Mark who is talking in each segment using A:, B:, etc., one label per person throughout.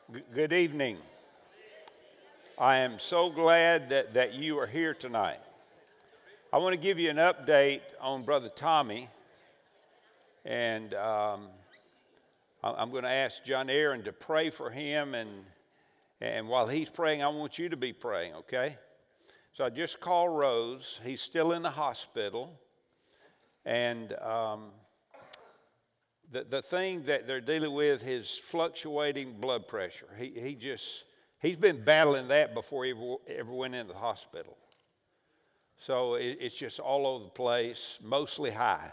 A: Good evening. I am so glad that you are here tonight. I want to give you an update on Brother Tommy, and I'm going to ask John Aaron to pray for him, and while he's praying, I want you to be praying, okay? So I just called Rose. He's still in the hospital, and the thing that they're dealing with is fluctuating blood pressure. He's been battling that before he ever went into the hospital. So it's just all over the place, mostly high.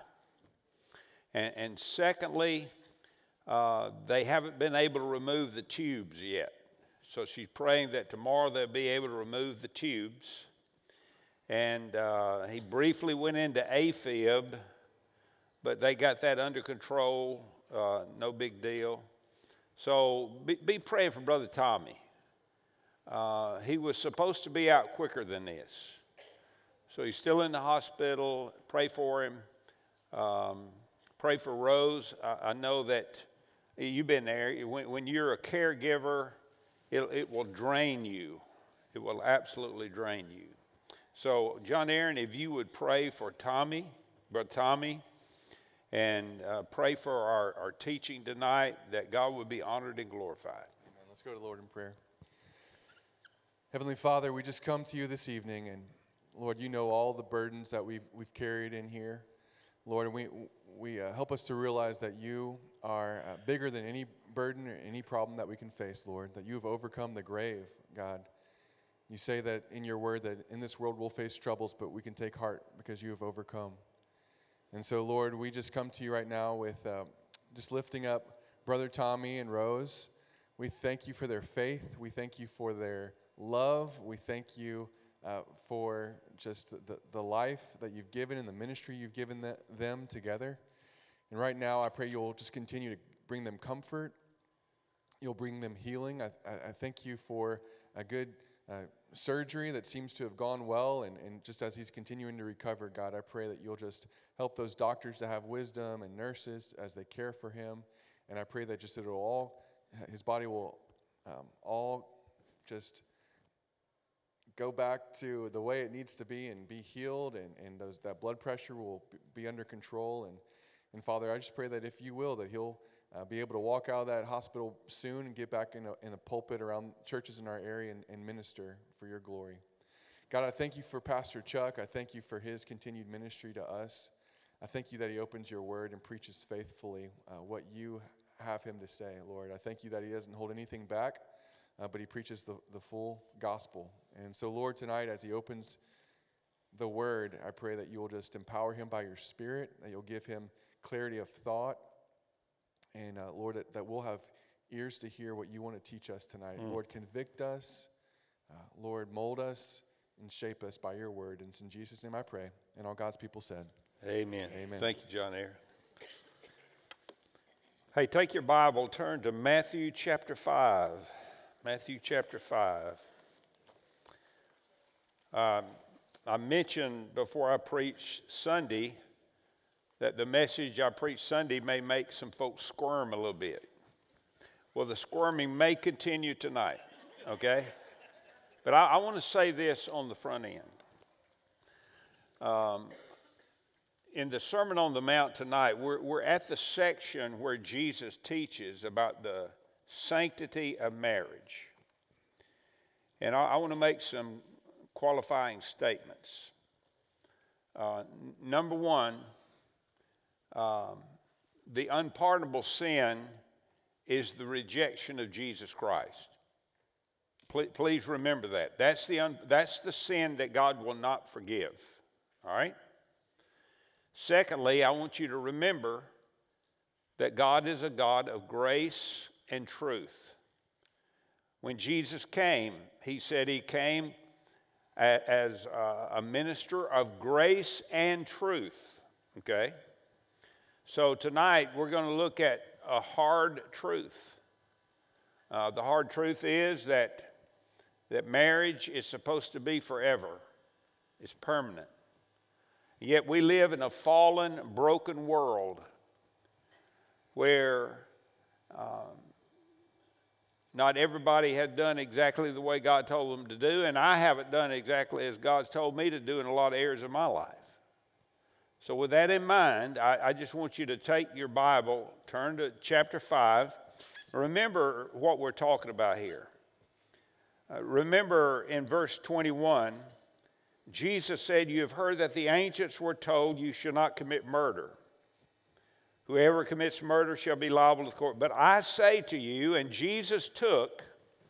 A: And secondly, they haven't been able to remove the tubes yet. So she's praying that tomorrow they'll be able to remove the tubes. And he briefly went into AFib, but they got that under control, no big deal. So be praying for Brother Tommy. He was supposed to be out quicker than this. So he's still in the hospital. Pray for him. Pray for Rose. I know that you've been there. When you're a caregiver, it will drain you. It will absolutely drain you. So, John Aaron, if you would pray for Tommy, Brother Tommy, and pray for our teaching tonight, that God would be honored and glorified.
B: Amen. Let's go to the Lord in prayer. Heavenly Father, we just come to you this evening, and Lord, you know all the burdens that we've carried in here. Lord, we help us to realize that you are bigger than any burden or any problem that we can face, Lord, that you have overcome the grave, God. You say that in your word that in this world we'll face troubles, but we can take heart because you have overcome. And so, Lord, we just come to you right now with just lifting up Brother Tommy and Rose. We thank you for their faith. We thank you for their love. We thank you for just the life that you've given and the ministry you've given them together. And right now, I pray you'll just continue to bring them comfort. You'll bring them healing. I thank you for a good surgery that seems to have gone well, and just as he's continuing to recover, God, I pray that you'll just help those doctors to have wisdom and nurses as they care for him, and I pray that just his body will all just go back to the way it needs to be and be healed, and that blood pressure will be under control, and Father, I just pray that if you will, that he'll be able to walk out of that hospital soon and get back in a pulpit around churches in our area and minister for your glory. God, I thank you for Pastor Chuck. I thank you for his continued ministry to us. I thank you that he opens your word and preaches faithfully what you have him to say, Lord. I thank you that he doesn't hold anything back, but he preaches the full gospel. And so, Lord, tonight as he opens the word, I pray that you will just empower him by your spirit, that you'll give him clarity of thought, and Lord, that we'll have ears to hear what you want to teach us tonight. Lord, convict us. Lord, mold us and shape us by your word. And it's in Jesus' name I pray. And all God's people said,
A: Amen.
B: Amen.
A: Thank you, John Aaron. Hey, take your Bible, turn to Matthew chapter 5. Matthew chapter 5. I mentioned before I preached Sunday that the message I preached Sunday may make some folks squirm a little bit. Well, the squirming may continue tonight, okay? But I want to say this on the front end. In the Sermon on the Mount tonight, we're at the section where Jesus teaches about the sanctity of marriage. And I want to make some qualifying statements. Number one, the unpardonable sin is the rejection of Jesus Christ. Please remember that. That's the sin that God will not forgive. All right? Secondly, I want you to remember that God is a God of grace and truth. When Jesus came, he said he came as a minister of grace and truth. Okay? So tonight we're going to look at a hard truth. The hard truth is that marriage is supposed to be forever. It's permanent. Yet we live in a fallen, broken world where Not everybody had done exactly the way God told them to do, and I haven't done exactly as God's told me to do in a lot of areas of my life. So with that in mind, I just want you to take your Bible, turn to chapter 5. Remember what we're talking about here. Remember in verse 21, Jesus said, "You have heard that the ancients were told you shall not commit murder. Whoever commits murder shall be liable to the court. But I say to you," and Jesus took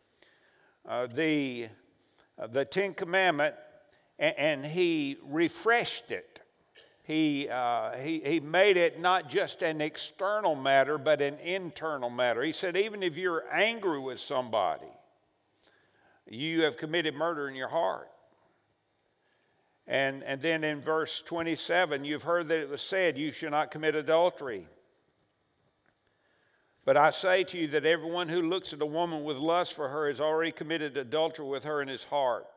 A: the Ten Commandment and he refreshed it. He made it not just an external matter, but an internal matter. He said, even if you're angry with somebody, you have committed murder in your heart. And then in verse 27, you've heard that it was said, you shall not commit adultery. But I say to you that everyone who looks at a woman with lust for her has already committed adultery with her in his heart.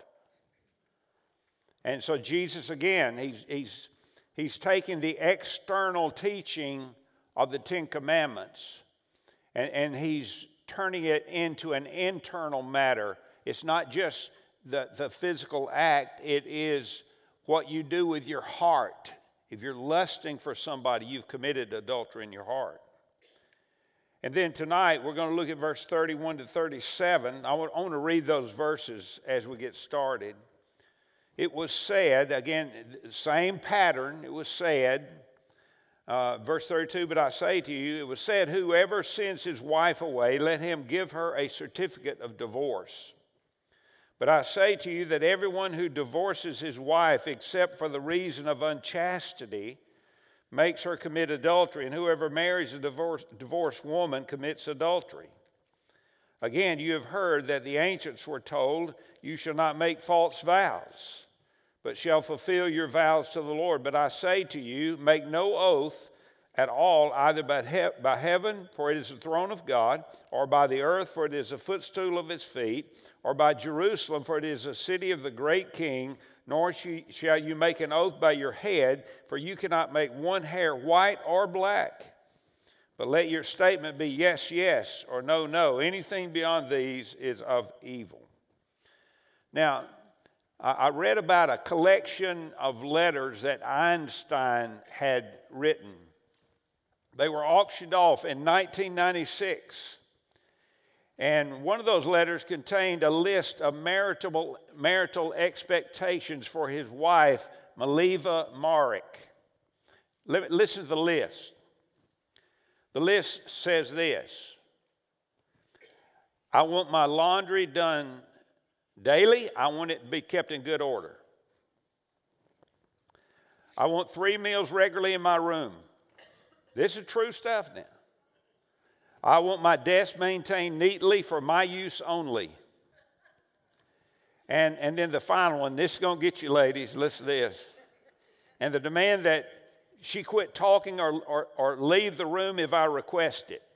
A: And so Jesus, again, he's taking the external teaching of the Ten Commandments and he's turning it into an internal matter. It's not just the physical act, it is what you do with your heart. If you're lusting for somebody, you've committed adultery in your heart. And then tonight, we're going to look at verse 31 to 37. I want to read those verses as we get started. It was said, again, same pattern, it was said, verse 32, but I say to you, it was said, whoever sends his wife away, let him give her a certificate of divorce. But I say to you that everyone who divorces his wife except for the reason of unchastity makes her commit adultery, and whoever marries a divorced woman commits adultery. Again, you have heard that the ancients were told, you shall not make false vows, but shall fulfill your vows to the Lord. But I say to you, make no oath at all, either by heaven, for it is the throne of God, or by the earth, for it is the footstool of his feet, or by Jerusalem, for it is the city of the great king, nor shall you make an oath by your head, for you cannot make one hair white or black. But let your statement be yes, yes, or no, no. Anything beyond these is of evil. Now, I read about a collection of letters that Einstein had written. They were auctioned off in 1996. And one of those letters contained a list of marital expectations for his wife, Mileva Maric. Listen to the list. The list says this: I want my laundry done daily. I want it to be kept in good order. I want 3 meals regularly in my room. This is true stuff now. I want my desk maintained neatly for my use only. And then the final one, this is going to get you ladies, listen to this. And the demand that she quit talking or leave the room if I request it.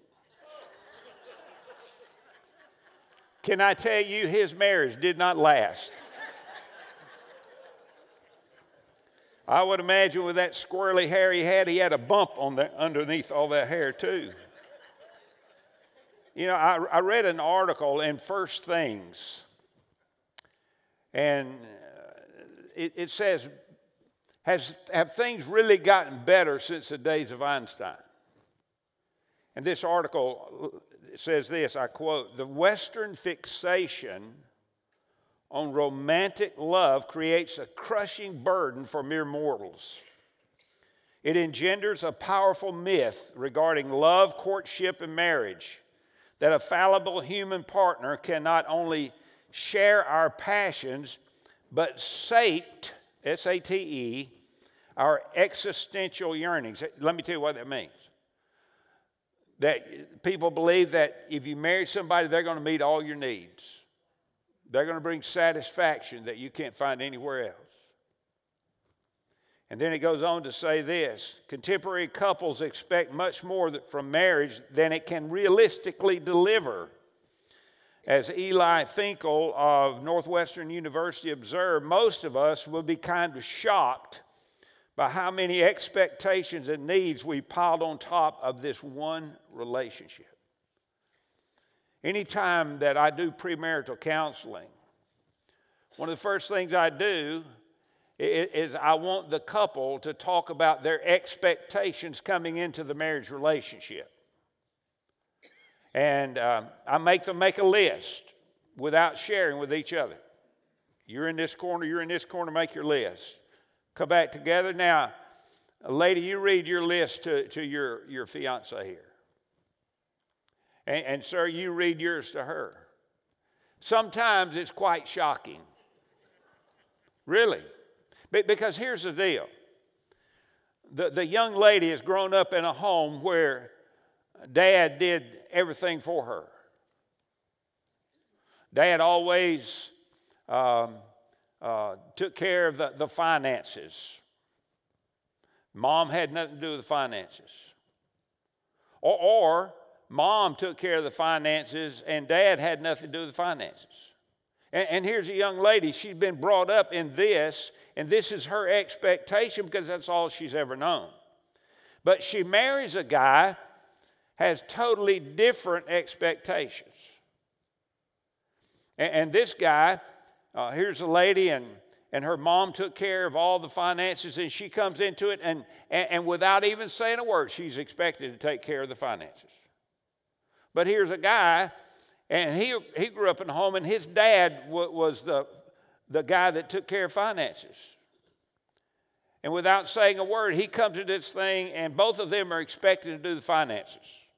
A: Can I tell you, his marriage did not last. I would imagine with that squirrely hair he had a bump on underneath all that hair too. You know, I read an article in First Things, and it says, have things really gotten better since the days of Einstein? And this article says this, I quote, the Western fixation on romantic love creates a crushing burden for mere mortals. It engenders a powerful myth regarding love, courtship, and marriage, that a fallible human partner can not only share our passions, but sate, S-A-T-E, our existential yearnings. Let me tell you what that means. That people believe that if you marry somebody, they're going to meet all your needs. They're going to bring satisfaction that you can't find anywhere else. And then it goes on to say this: contemporary couples expect much more from marriage than it can realistically deliver. As Eli Finkel of Northwestern University observed, most of us will be kind of shocked by how many expectations and needs we piled on top of this one relationship. anytime that I do premarital counseling, one of the first things I do is I want the couple to talk about their expectations coming into the marriage relationship. And I make them make a list without sharing with each other. You're in this corner, make your list. Come back together. Now, lady, you read your list to your fiance here. And sir, you read yours to her. Sometimes it's quite shocking. Really. Because here's the deal. The young lady has grown up in a home where Dad did everything for her. Dad always took care of the finances. Mom had nothing to do with the finances. Or Mom took care of the finances and Dad had nothing to do with the finances. And here's a young lady, she's been brought up in this, and this is her expectation because that's all she's ever known. But she marries a guy, has totally different expectations. And this guy, here's a lady, and her mom took care of all the finances, and she comes into it, and without even saying a word, she's expected to take care of the finances. But here's a guy, and he grew up in a home, and his dad was the guy that took care of finances. And without saying a word, he comes to this thing, and both of them are expected to do the finances.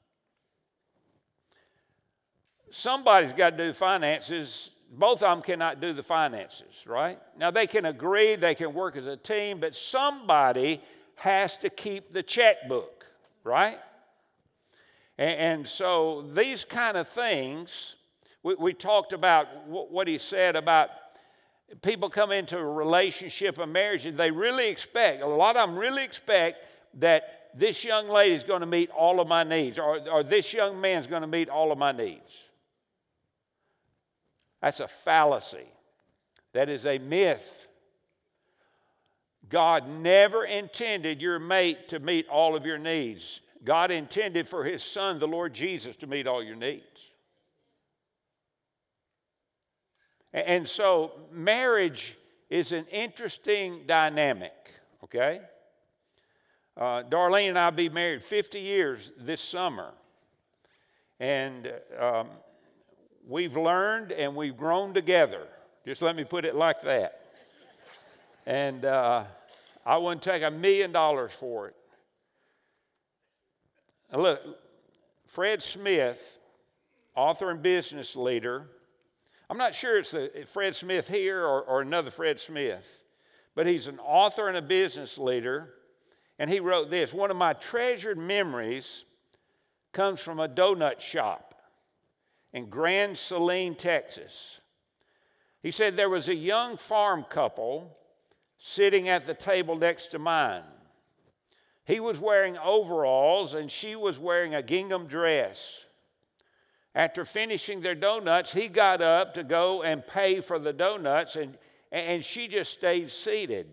A: Somebody's got to do the finances. Both of them cannot do the finances, right? Now, they can agree, they can work as a team, but somebody has to keep the checkbook, right? And so these kind of things, we talked about what he said about people come into a relationship, a marriage, and they really expect, a lot of them really expect that this young lady is going to meet all of my needs, or this young man is going to meet all of my needs. That's a fallacy. That is a myth. God never intended your mate to meet all of your needs. God intended for his son, the Lord Jesus, to meet all your needs. And so marriage is an interesting dynamic, okay? Darlene and I will be married 50 years this summer. And we've learned and we've grown together. Just let me put it like that. And I wouldn't take $1 million for it. Now look, Fred Smith, author and business leader, I'm not sure it's Fred Smith here or another Fred Smith, but he's an author and a business leader, and he wrote this: one of my treasured memories comes from a donut shop in Grand Saline, Texas. He said there was a young farm couple sitting at the table next to mine. He was wearing overalls and she was wearing a gingham dress. After finishing their donuts, he got up to go and pay for the donuts, and she just stayed seated.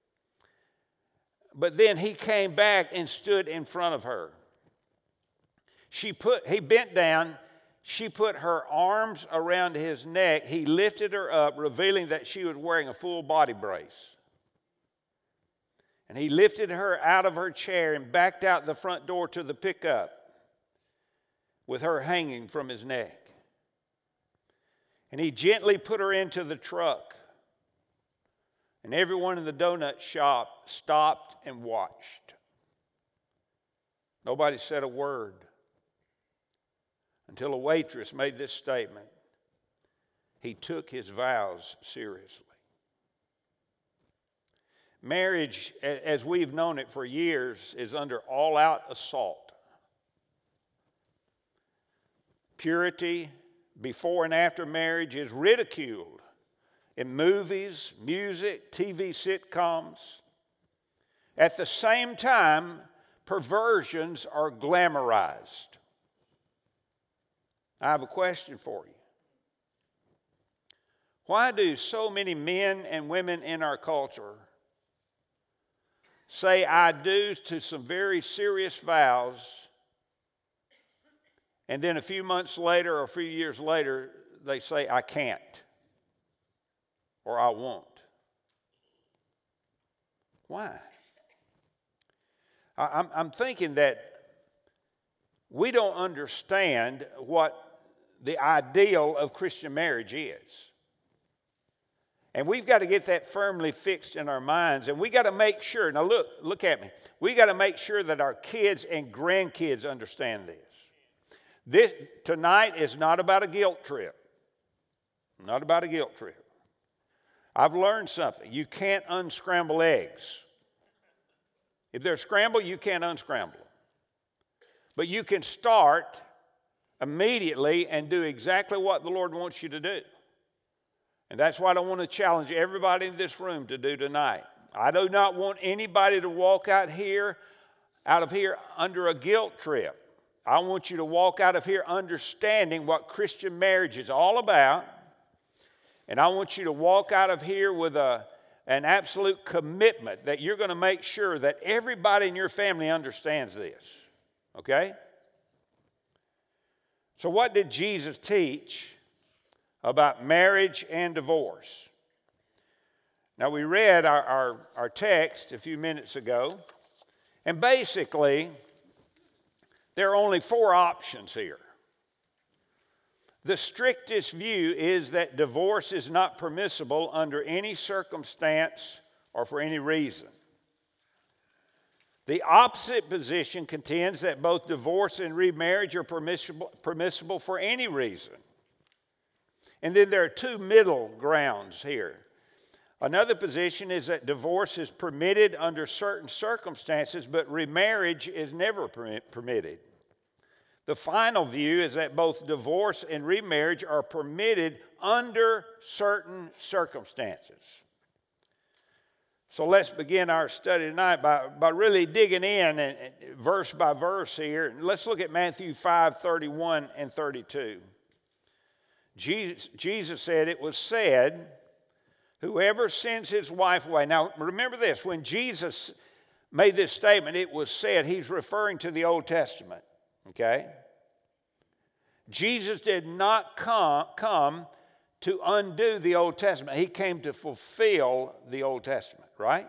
A: But then he came back and stood in front of her. He bent down, she put her arms around his neck, he lifted her up, revealing that she was wearing a full body brace. And he lifted her out of her chair and backed out the front door to the pickup with her hanging from his neck. And he gently put her into the truck. And everyone in the donut shop stopped and watched. Nobody said a word until a waitress made this statement: he took his vows seriously. Marriage, as we've known it for years, is under all-out assault. Purity before and after marriage is ridiculed in movies, music, TV sitcoms. At the same time, perversions are glamorized. I have a question for you. Why do so many men and women in our culture say I do to some very serious vows and then a few months later or a few years later, they say, I can't, or I won't. Why? I'm thinking that we don't understand what the ideal of Christian marriage is. And we've got to get that firmly fixed in our minds. And we got to make sure, now look at me. We got to make sure that our kids and grandkids understand this. This tonight is not about a guilt trip. Not about a guilt trip. I've learned something. You can't unscramble eggs. If they're scrambled, you can't unscramble them. But you can start immediately and do exactly what the Lord wants you to do. And that's what I want to challenge everybody in this room to do tonight. I do not want anybody to walk out of here under a guilt trip. I want you to walk out of here understanding what Christian marriage is all about. And I want you to walk out of here with an absolute commitment that you're going to make sure that everybody in your family understands this. Okay? So what did Jesus teach about marriage and divorce? Now, we read our text a few minutes ago, and basically, there are only 4 options here. The strictest view is that divorce is not permissible under any circumstance or for any reason. The opposite position contends that both divorce and remarriage are permissible for any reason. And then there are 2 middle grounds here. Another position is that divorce is permitted under certain circumstances, but remarriage is never permitted. The final view is that both divorce and remarriage are permitted under certain circumstances. So let's begin our study tonight by really digging in and verse by verse here. Let's look at Matthew 5:31 and 32. Jesus said, it was said, whoever sends his wife away. Now remember this, when Jesus made this statement, it was said, he's referring to the Old Testament. Okay? Jesus did not come to undo the Old Testament. He came to fulfill the Old Testament, right?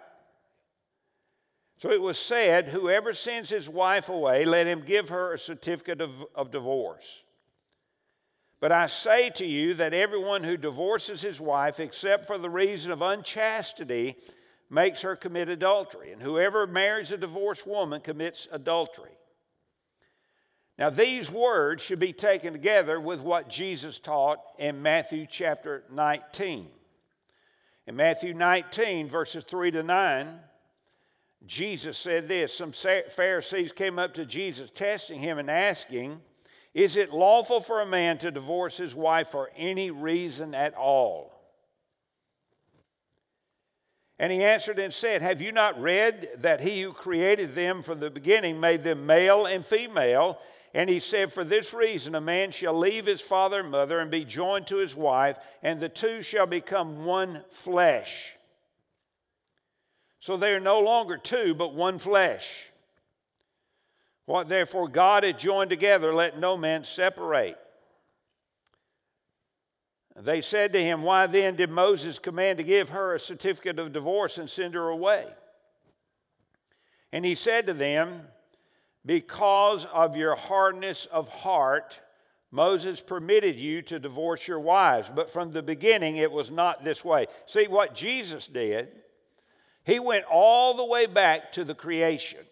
A: So it was said, whoever sends his wife away, let him give her a certificate of divorce. But I say to you that everyone who divorces his wife, except for the reason of unchastity, makes her commit adultery. And whoever marries a divorced woman commits adultery. Now, these words should be taken together with what Jesus taught in Matthew chapter 19. In Matthew 19, verses 3 to 9, Jesus said this. Some Pharisees came up to Jesus, testing him and asking, is it lawful for a man to divorce his wife for any reason at all? And he answered and said, have you not read that he who created them from the beginning made them male and female? And he said, for this reason a man shall leave his father and mother and be joined to his wife, and the two shall become one flesh. So they are no longer two, but one flesh. What therefore God hath joined together, let no man separate. They said to him, why then did Moses command to give her a certificate of divorce and send her away? And he said to them, because of your hardness of heart, Moses permitted you to divorce your wives, but from the beginning it was not this way. See, what Jesus did, he went all the way back to creation.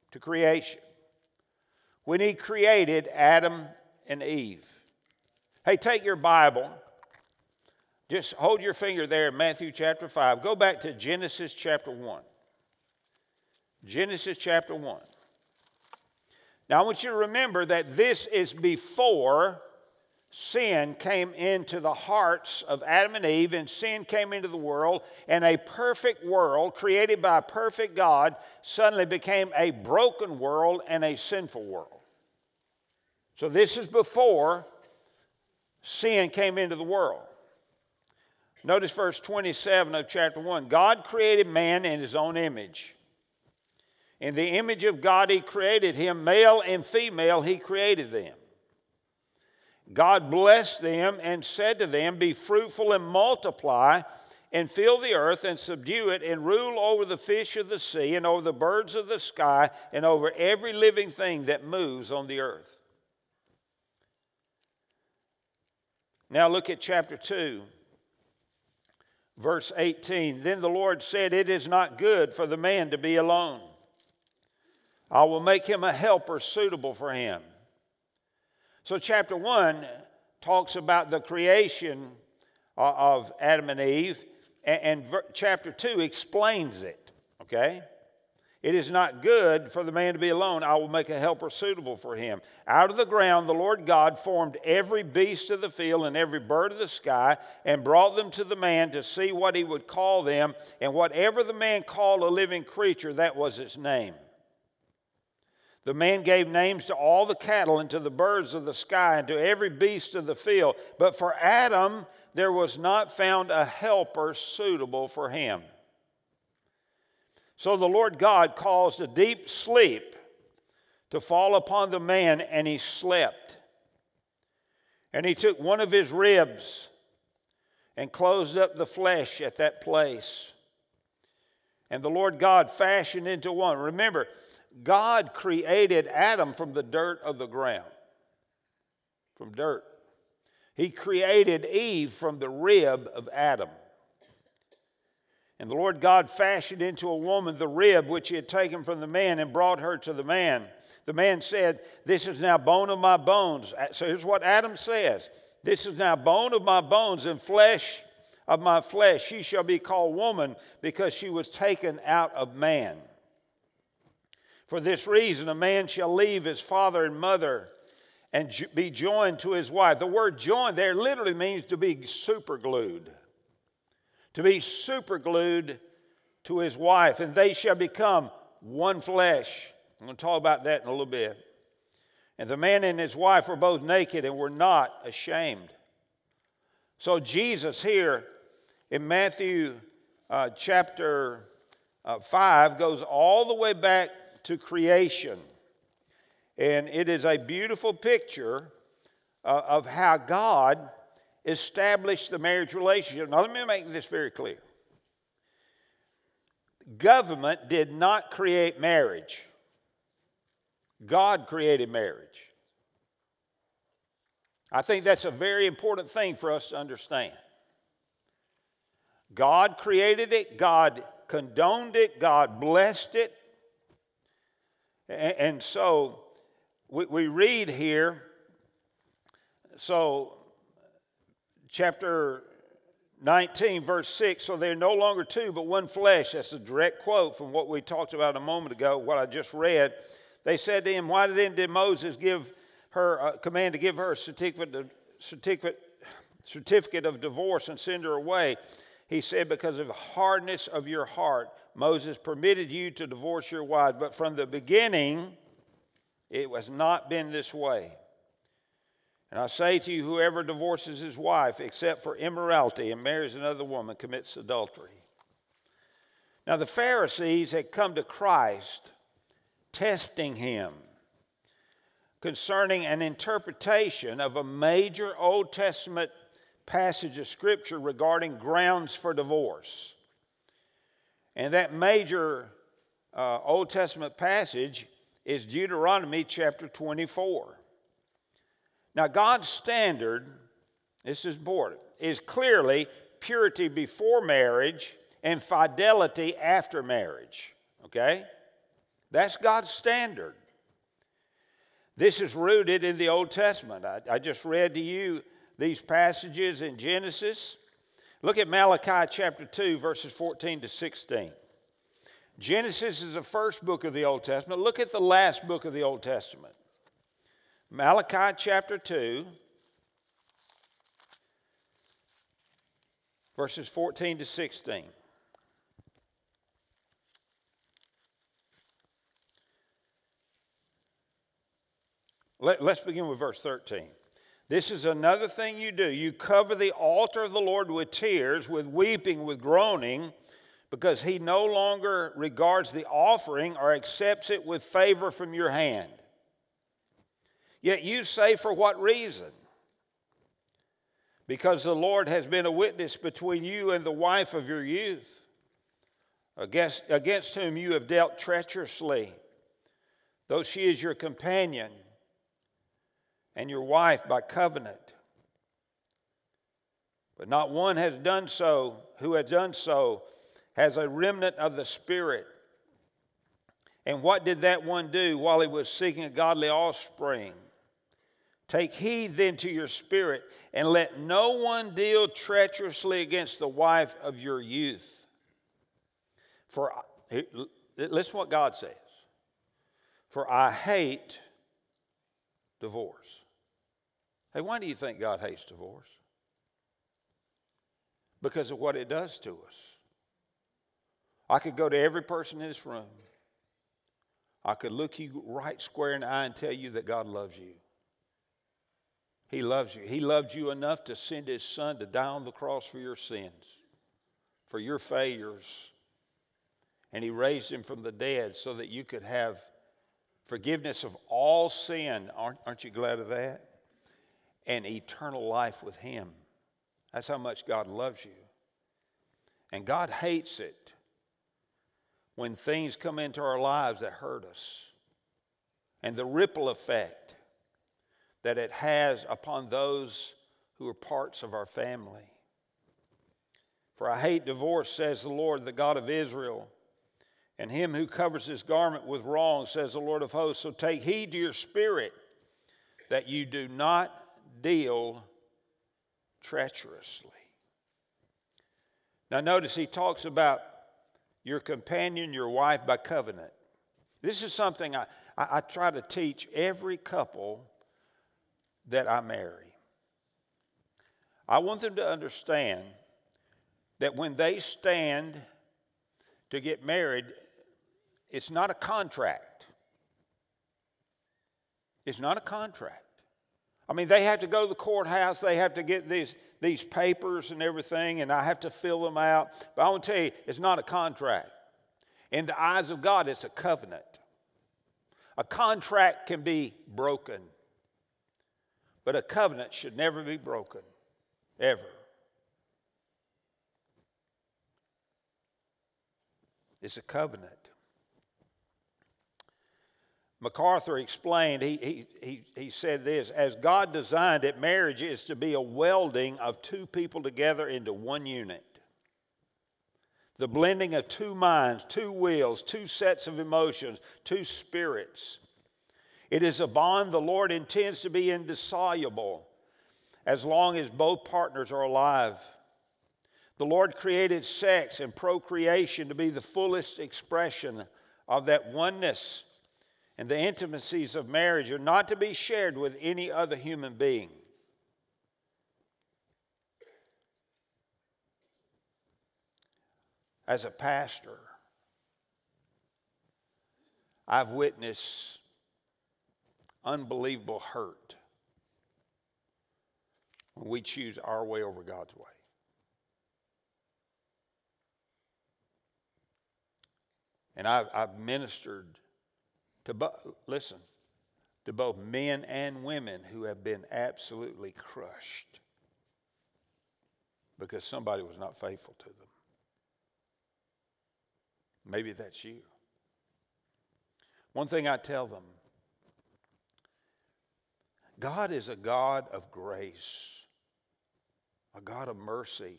A: When he created Adam and Eve. Hey, take your Bible. Just hold your finger there in Matthew chapter 5. Go back to Genesis chapter 1. Genesis chapter 1. Now, I want you to remember that this is before sin came into the hearts of Adam and Eve, and sin came into the world, and a perfect world created by a perfect God suddenly became a broken world and a sinful world. So this is before sin came into the world. Notice verse 27 of chapter 1. God created man in his own image. In the image of God he created him, male and female he created them. God blessed them and said to them, "Be fruitful and multiply, and fill the earth and subdue it, and rule over the fish of the sea, and over the birds of the sky, and over every living thing that moves on the earth." Now look at chapter 2, verse 18. "Then the Lord said, it is not good for the man to be alone. I will make him a helper suitable for him." So chapter 1 talks about the creation of Adam and Eve, and chapter 2 explains it, okay? "It is not good for the man to be alone. I will make a helper suitable for him. Out of the ground the Lord God formed every beast of the field and every bird of the sky, and brought them to the man to see what he would call them. And whatever the man called a living creature, that was its name. The man gave names to all the cattle and to the birds of the sky and to every beast of the field. But for Adam there was not found a helper suitable for him. So the Lord God caused a deep sleep to fall upon the man, and he slept. And he took one of his ribs and closed up the flesh at that place. And the Lord God fashioned into one." Remember, God created Adam from the dirt of the ground, from dirt. He created Eve from the rib of Adam. "And the Lord God fashioned into a woman the rib which he had taken from the man, and brought her to the man. The man said, 'This is now bone of my bones.'" So here's what Adam says. "This is now bone of my bones and flesh of my flesh. She shall be called woman, because she was taken out of man. For this reason a man shall leave his father and mother and be joined to his wife." The word joined there literally means to be superglued. To be superglued to his wife, "and they shall become one flesh." I'm going to talk about that in a little bit. "And the man and his wife were both naked and were not ashamed." So Jesus here in Matthew chapter 5 goes all the way back to creation. And it is a beautiful picture of how God established the marriage relationship. Now let me make this very clear. Government did not create marriage. God created marriage. I think that's a very important thing for us to understand. God created it, God condoned it, God blessed it. And so we read here, so chapter 19, verse 6, "So they're no longer two, but one flesh." That's a direct quote from what we talked about a moment ago, what I just read. "They said to him, 'Why then did Moses give her command to give her a certificate of divorce and send her away?' He said, 'Because of the hardness of your heart, Moses permitted you to divorce your wives. But from the beginning, it has not been this way. And I say to you, whoever divorces his wife, except for immorality, and marries another woman, commits adultery.'" Now the Pharisees had come to Christ, testing him concerning an interpretation of a major Old Testament passage of Scripture regarding grounds for divorce. And that major Old Testament passage is Deuteronomy chapter 24. Now, God's standard, this is important, is clearly purity before marriage and fidelity after marriage. Okay? That's God's standard. This is rooted in the Old Testament. I just read to you these passages in Genesis. Look at Malachi chapter 2, verses 14 to 16. Genesis is the first book of the Old Testament. Look at the last book of the Old Testament. Malachi chapter 2, verses 14 to 16. Let's begin with verse 13. "This is another thing you do. You cover the altar of the Lord with tears, with weeping, with groaning, because he no longer regards the offering or accepts it with favor from your hand. Yet you say, for what reason? because the Lord has been a witness between you and the wife of your youth, against whom you have dealt treacherously, though she is your companion and your wife by covenant. But not one has done so, who has done so, has a remnant of the Spirit. And what did that one do while he was seeking a godly offspring? Take heed then to your spirit, and let no one deal treacherously against the wife of your youth. For, listen to what God says. For I hate divorce. Hey, why do you think God hates divorce? Because of what it does to us. I could go to every person in this room. I could look you right square in the eye and tell you that God loves you. He loves you. He loved you enough to send his son to die on the cross for your sins, for your failures. And he raised him from the dead so that you could have forgiveness of all sin. Aren't you glad of that? And eternal life with him. That's how much God loves you. And God hates it when things come into our lives that hurt us, and the ripple effect that it has upon those who are parts of our family. For I hate divorce, says the Lord, the God of Israel, and him who covers his garment with wrong, says the Lord of hosts. So take heed to your spirit that you do not deal treacherously. Now notice he talks about your companion, your wife by covenant. This is something I try to teach every couple that I marry. I want them to understand that when they stand to get married, it's not a contract. It's not a contract. I mean, they have to go to the courthouse. They have to get these papers and everything, and I have to fill them out. But I want to tell you, it's not a contract. In the eyes of God, it's a covenant. A contract can be broken, but a covenant should never be broken, ever. It's a covenant. MacArthur explained, he said this, as God designed it, marriage is to be a welding of two people together into one unit. The blending of two minds, two wills, two sets of emotions, two spirits. It is a bond the Lord intends to be indissoluble as long as both partners are alive. The Lord created sex and procreation to be the fullest expression of that oneness, and the intimacies of marriage are not to be shared with any other human being. As a pastor, I've witnessed unbelievable hurt when we choose our way over God's way. And I've ministered to both men and women who have been absolutely crushed because somebody was not faithful to them. Maybe that's you. One thing I tell them, God is a God of grace, a God of mercy,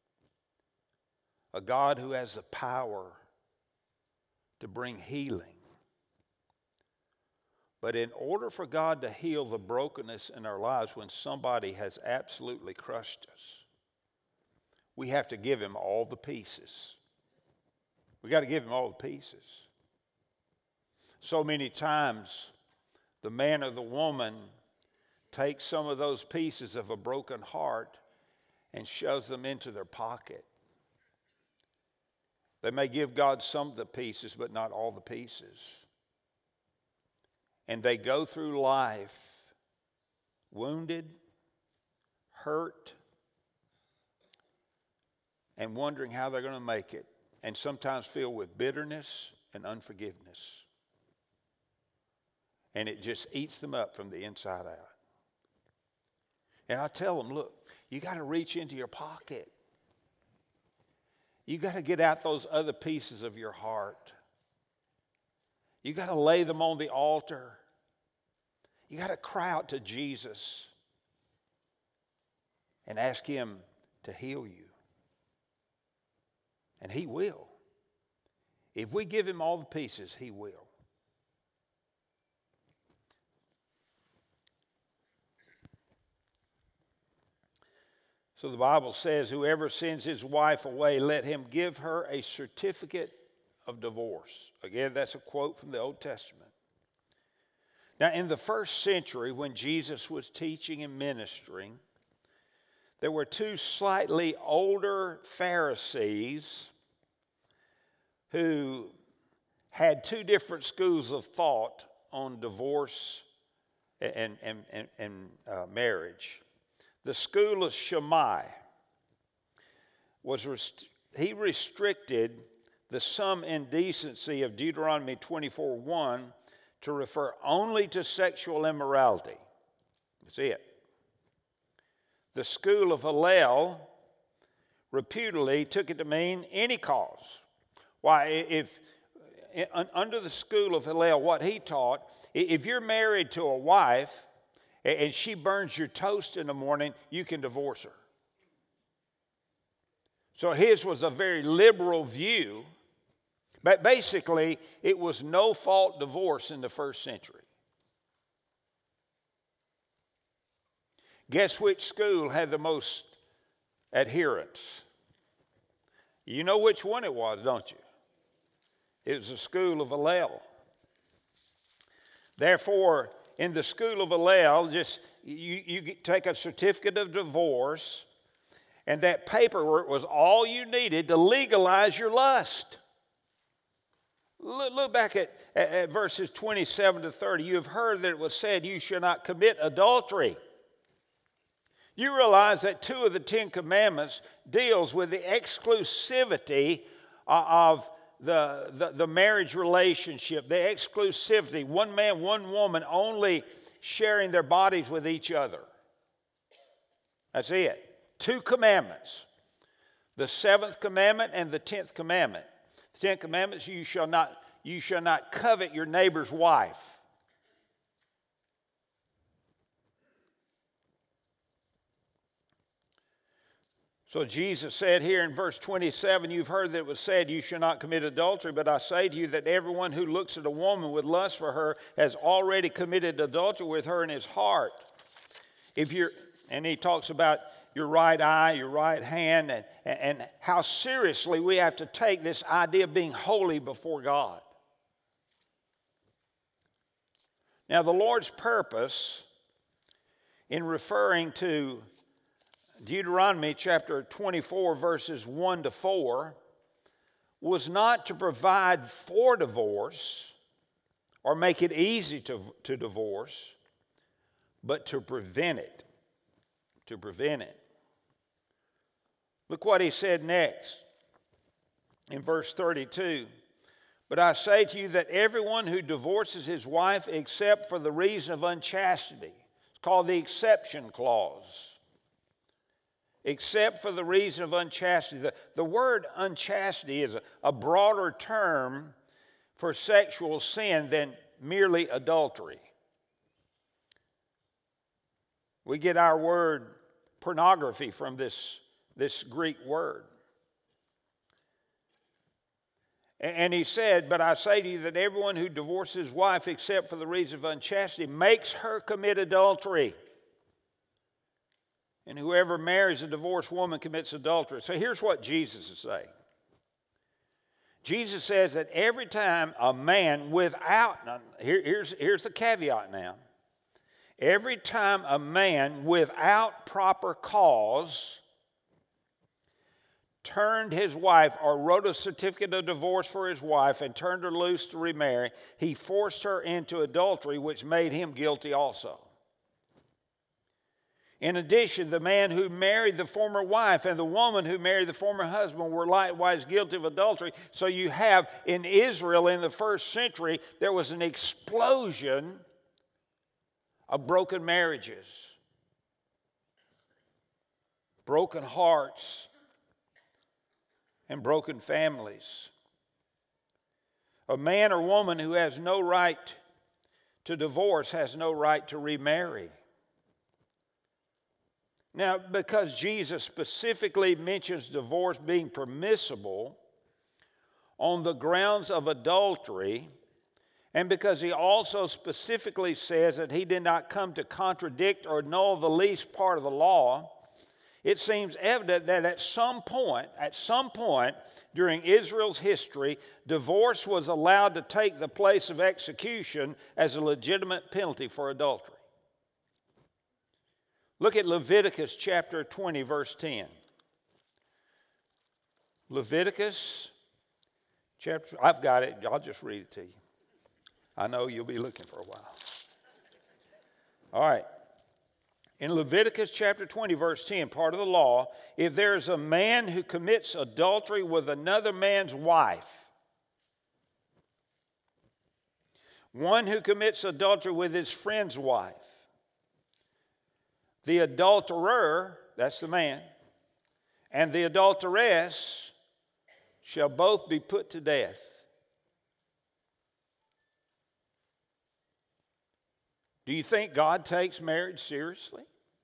A: a God who has the power to bring healing. But in order for God to heal the brokenness in our lives when somebody has absolutely crushed us, we have to give him all the pieces. We got to give him all the pieces. So many times, the man or the woman takes some of those pieces of a broken heart and shoves them into their pocket. They may give God some of the pieces, but not all the pieces. And they go through life wounded, hurt, and wondering how they're going to make it, and sometimes filled with bitterness and unforgiveness. And it just eats them up from the inside out. And I tell them, look, you got to reach into your pocket. You got to get out those other pieces of your heart. You got to lay them on the altar. You got to cry out to Jesus and ask him to heal you. And he will. If we give him all the pieces, he will. So the Bible says, whoever sends his wife away, let him give her a certificate of divorce. Again, that's a quote from the Old Testament. Now, in the first century, when Jesus was teaching and ministering, there were two slightly older Pharisees who had two different schools of thought on divorce and marriage. The school of Shammai he restricted the some indecency of Deuteronomy 24:1 to refer only to sexual immorality. That's it. The school of Hillel reputedly took it to mean any cause. Why, under the school of Hillel, what he taught, if you're married to a wife and she burns your toast in the morning, you can divorce her. So his was a very liberal view, but basically it was no-fault divorce in the first century. Guess which school had the most adherents? You know which one it was, don't you? It was the school of Hillel. Therefore, in the school of Hillel, you take a certificate of divorce, and that paperwork was all you needed to legalize your lust. Look back at verses 27 to 30. You have heard that it was said, you shall not commit adultery. You realize that 2 of the 10 commandments deals with the exclusivity of the marriage relationship, the exclusivity, one man, one woman only sharing their bodies with each other. That's it. 2 commandments. The 7th commandment and the 10th commandment. The 10 commandments, you shall not covet your neighbor's wife. So Jesus said here in verse 27, you've heard that it was said, you shall not commit adultery, but I say to you that everyone who looks at a woman with lust for her has already committed adultery with her in his heart. And he talks about your right eye, your right hand, and how seriously we have to take this idea of being holy before God. Now, the Lord's purpose in referring to Deuteronomy chapter 24, verses 1 to 4, was not to provide for divorce or make it easy to divorce, but to prevent it. To prevent it. Look what he said next in verse 32. But I say to you that everyone who divorces his wife except for the reason of unchastity, it's called the exception clause. Except for the reason of unchastity. The word unchastity is a broader term for sexual sin than merely adultery. We get our word pornography from this Greek word. And he said, but I say to you that everyone who divorces his wife except for the reason of unchastity makes her commit adultery. And whoever marries a divorced woman commits adultery. So here's what Jesus is saying. Jesus says that every time a man without, here's the caveat now. Every time a man without proper cause turned his wife or wrote a certificate of divorce for his wife and turned her loose to remarry, he forced her into adultery, which made him guilty also. In addition, the man who married the former wife and the woman who married the former husband were likewise guilty of adultery. So you have in Israel in the first century, there was an explosion of broken marriages. broken hearts, and broken families. A man or woman who has no right to divorce has no right to remarry. Now, because Jesus specifically mentions divorce being permissible on the grounds of adultery, and because he also specifically says that he did not come to contradict or annul the least part of the law, it seems evident that at some point during Israel's history, divorce was allowed to take the place of execution as a legitimate penalty for adultery. Look at Leviticus chapter 20, verse 10. Leviticus chapter, I've got it, I'll just read it to you. I know you'll be looking for a while. All right. In Leviticus chapter 20, verse 10, part of the law, if there is a man who commits adultery with another man's wife, one who commits adultery with his friend's wife, the adulterer, that's the man, and the adulteress shall both be put to death. Do you think God takes marriage seriously?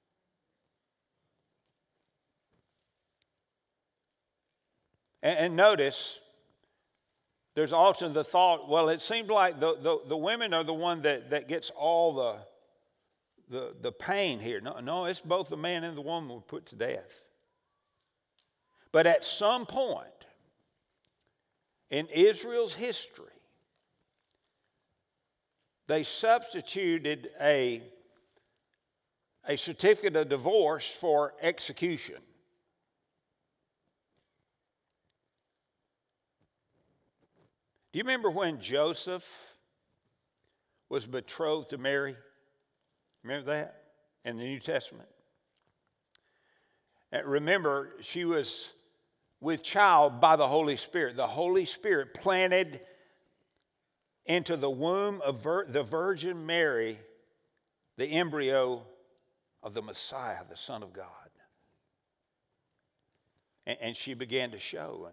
A: And notice, there's often the thought, well, it seems like the women are the one that gets all the pain here. No, it's both the man and the woman were put to death. But at some point in Israel's history, they substituted a certificate of divorce for execution. Do you remember when Joseph was betrothed to Mary? Remember that in the New Testament? And remember, she was with child by the Holy Spirit. The Holy Spirit planted into the womb of the Virgin Mary the embryo of the Messiah, the Son of God. And she began to show.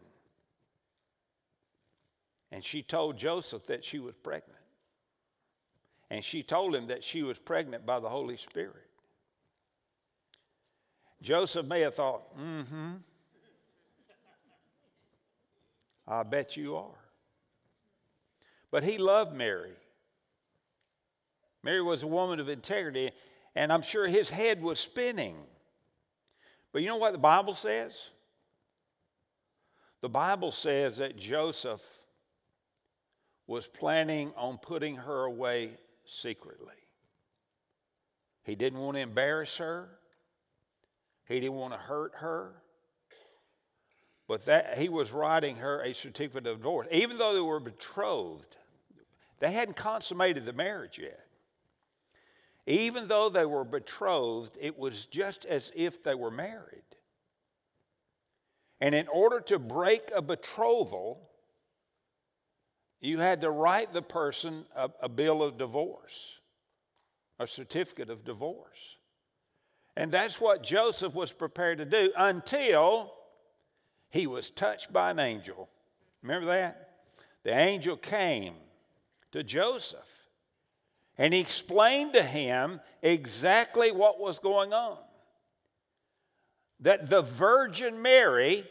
A: And she told Joseph that she was pregnant. And she told him that she was pregnant by the Holy Spirit. Joseph may have thought, I bet you are. But he loved Mary. Mary was a woman of integrity, and I'm sure his head was spinning. But you know what the Bible says? The Bible says that Joseph was planning on putting her away secretly. He didn't want to embarrass her. He didn't want to hurt her. But that he was writing her a certificate of divorce. Even though they were betrothed, they hadn't consummated the marriage yet. Even though they were betrothed, it was just as if they were married. And in order to break a betrothal, you had to write the person a bill of divorce, a certificate of divorce. And that's what Joseph was prepared to do until he was touched by an angel. Remember that? The angel came to Joseph and he explained to him exactly what was going on. That the Virgin Mary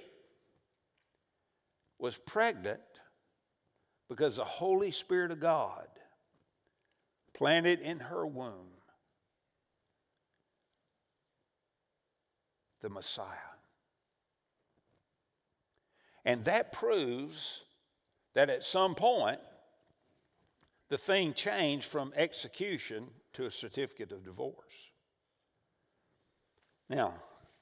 A: was pregnant because the Holy Spirit of God planted in her womb the Messiah. And that proves that at some point, the thing changed from execution to a certificate of divorce. Now,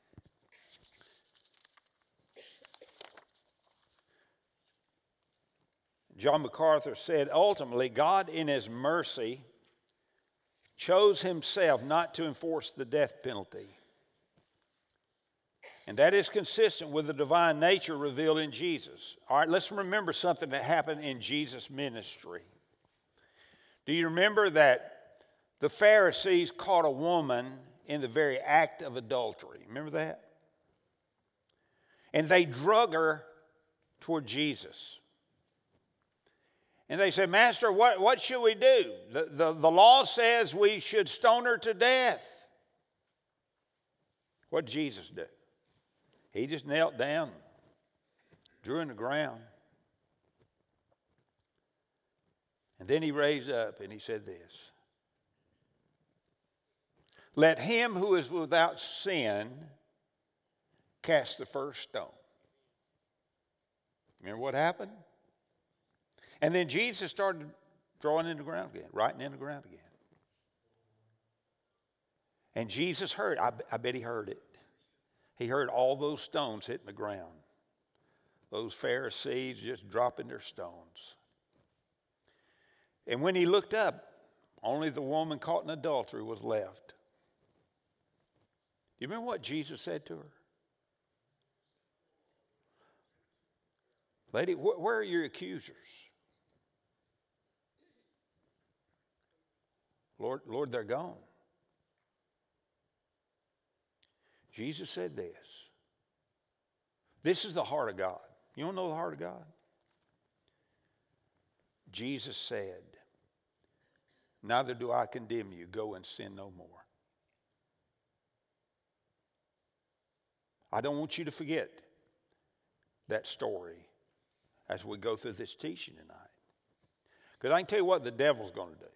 A: John MacArthur said, ultimately, God in his mercy chose himself not to enforce the death penalty. And that is consistent with the divine nature revealed in Jesus. All right, let's remember something that happened in Jesus' ministry. Do you remember that the Pharisees caught a woman in the very act of adultery? Remember that? And they drug her toward Jesus. And they said, Master, what should we do? The law says we should stone her to death. What did Jesus do? He just knelt down, drew in the ground. And then he raised up and he said this. Let him who is without sin cast the first stone. Remember what happened? And then Jesus started drawing in the ground again, writing in the ground again. And Jesus heard, I bet he heard it. He heard all those stones hitting the ground. Those Pharisees just dropping their stones. And when he looked up, only the woman caught in adultery was left. Do you remember what Jesus said to her? Lady, where are your accusers? Lord, they're gone. Jesus said this. This is the heart of God. You don't know the heart of God? Jesus said, neither do I condemn you. Go and sin no more. I don't want you to forget that story as we go through this teaching tonight. Because I can tell you what the devil's going to do.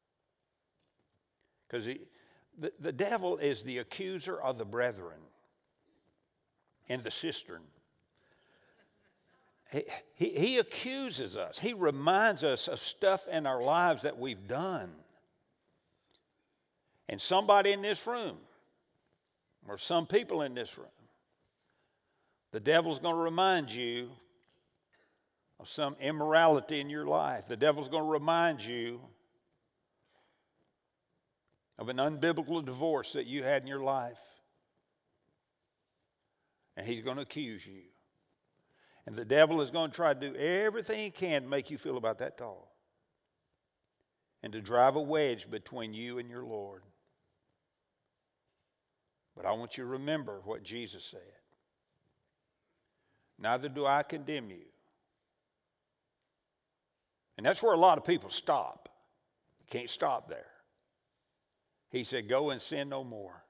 A: Because the devil is the accuser of the brethren in the cistern. He accuses us. He reminds us of stuff in our lives that we've done. And somebody in this room, or some people in this room, the devil's going to remind you of some immorality in your life. The devil's going to remind you of an unbiblical divorce that you had in your life. And he's going to accuse you. And the devil is going to try to do everything he can to make you feel about that tall. And to drive a wedge between you and your Lord. But I want you to remember what Jesus said. Neither do I condemn you. And that's where a lot of people stop. You can't stop there. He said, go and sin no more.